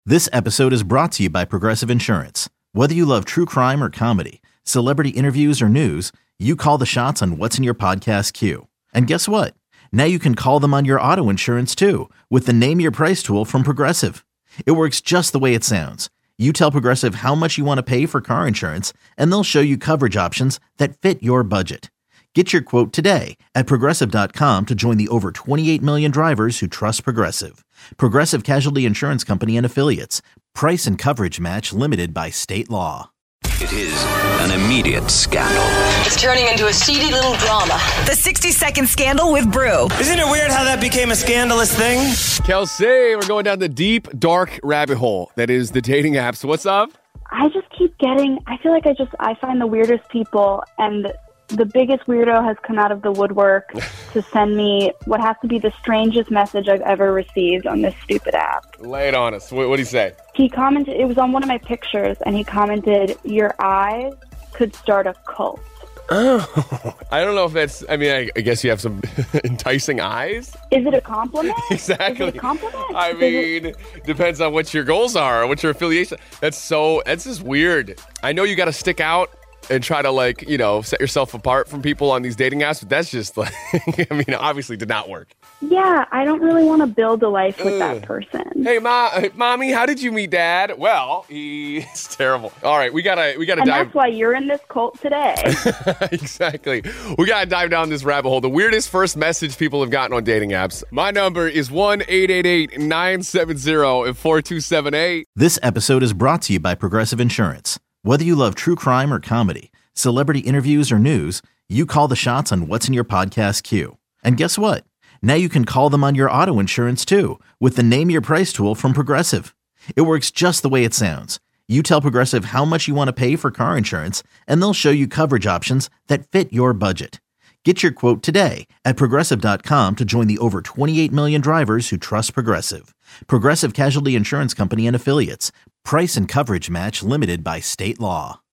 This episode is brought to you by Progressive Insurance. Whether you love true crime or comedy, celebrity interviews or news, you call the shots on what's in your podcast queue. And guess what? Now you can call them on your auto insurance too with the Name Your Price tool from Progressive. It works just the way it sounds. You tell Progressive how much you want to pay for car insurance, and they'll show you coverage options that fit your budget. Get your quote today at Progressive.com to join the over 28 million drivers who trust Progressive. Progressive Casualty Insurance Company and Affiliates. Price and coverage match limited by state law. It is an immediate scandal. It's turning into a seedy little drama. The 60-second scandal with Brew. Isn't it weird how that became a scandalous thing? Kelsey, we're going down the deep, dark rabbit hole that is the dating apps. What's up? I just keep getting, I feel like I find the weirdest people, and the biggest weirdo has come out of the woodwork to send me what has to be the strangest message I've ever received on this stupid app. Lay it on us. What did he say? He commented, it was on one of my pictures, and he commented, "Your eyes could start a cult." Oh, I don't know if that's, I guess you have some enticing eyes. Is it a compliment? Exactly. Is it a compliment? I mean, depends on what your goals are, what your affiliation. That's just weird. I know you got to stick out and try to set yourself apart from people on these dating apps, but that's just obviously did not work. Yeah, I don't really want to build a life with that person. Hey, mommy, how did you meet dad? Well, he's terrible. All right, we gotta and dive. That's why you're in this cult today. Exactly. We gotta dive down this rabbit hole. The weirdest first message people have gotten on dating apps. My number is 1-888-970-4278. This episode is brought to you by Progressive Insurance. Whether you love true crime or comedy, celebrity interviews or news, you call the shots on what's in your podcast queue. And guess what? Now you can call them on your auto insurance too with the Name Your Price tool from Progressive. It works just the way it sounds. You tell Progressive how much you want to pay for car insurance, and they'll show you coverage options that fit your budget. Get your quote today at Progressive.com to join the over 28 million drivers who trust Progressive. Progressive Casualty Insurance Company and Affiliates. Price and coverage match limited by state law.